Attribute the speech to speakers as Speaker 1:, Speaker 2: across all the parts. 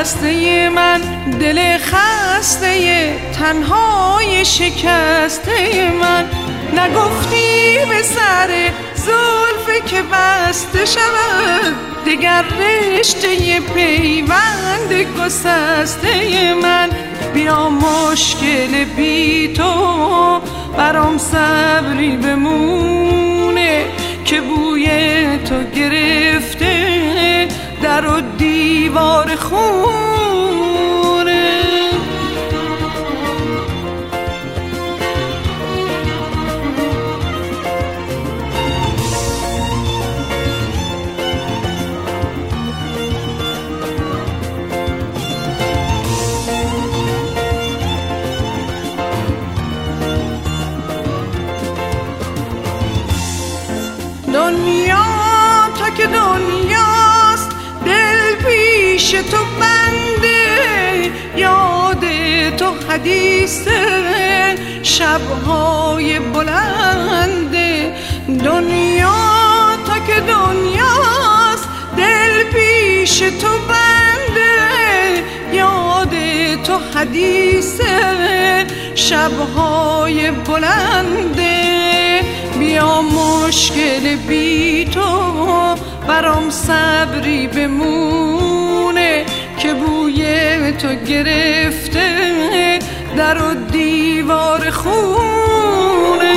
Speaker 1: بسته من، دل خسته تنهای شکسته من. نگفتی به سر زلف که بسته شود دگر رشته پیوند گسسته من. بیا مشکل بی تو برام صبری بمونه که بوی تو گرفته در و دیوار خونه. دنیا تا که دنیاست دل پیش تو بنده، یاد تو حدیث شبهای بلنده. دنیا تا که دنیاست دل پیش تو بنده، یاد تو حدیث شبهای بلنده. بیا مشکل بی تو برام صبری بمونه که بوی تو گرفته در و دیوار خونه.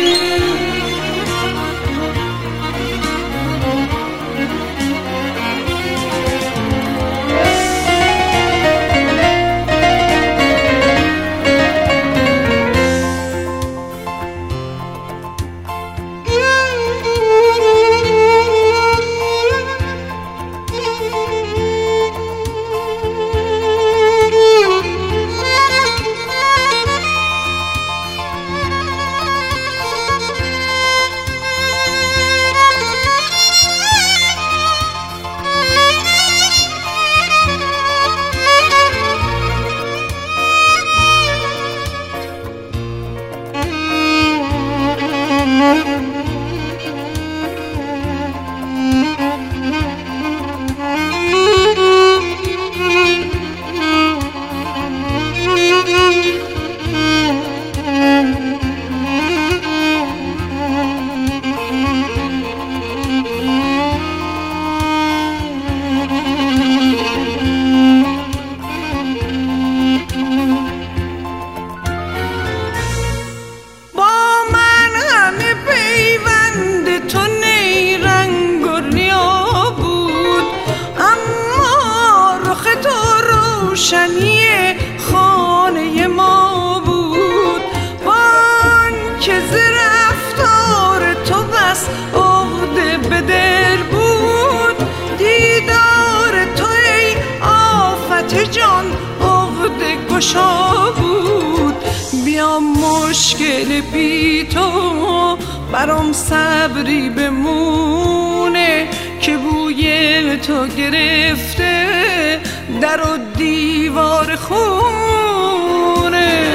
Speaker 1: روشنی خانه ما بود، وان که ز رفتار تو بس عقده به دل بود. دیدار تو ای آفت جان عقده گشا بود. بیا مشکل بی تو برام صبری بمونه که بوی تو گرفته در و دیوار خونه.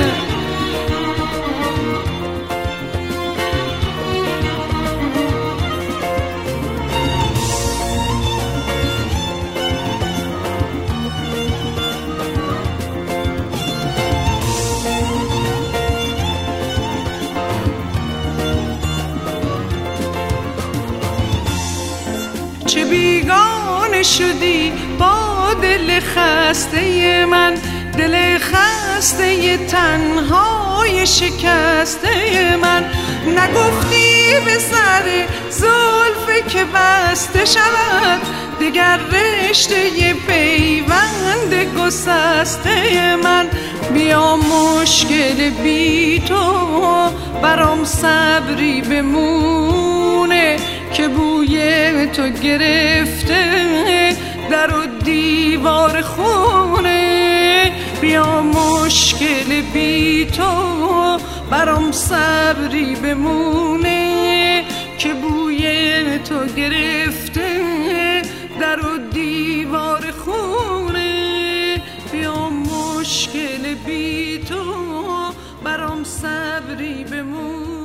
Speaker 1: چه بیگانه شدی با دل خسته من، دل خسته تنهای شکسته من. نگفتی به سر زلف که بسته شود دگر رشته پیوند گسسته من. بیا مشکل بی تو برام صبری بمونه که بوی تو گرفته در و دیوار خونه. بیا مشکل بی تو برام صبری بمونه که بوی تو گرفته در و دیوار خونه. بیا مشکل بی تو برام صبری بمونه.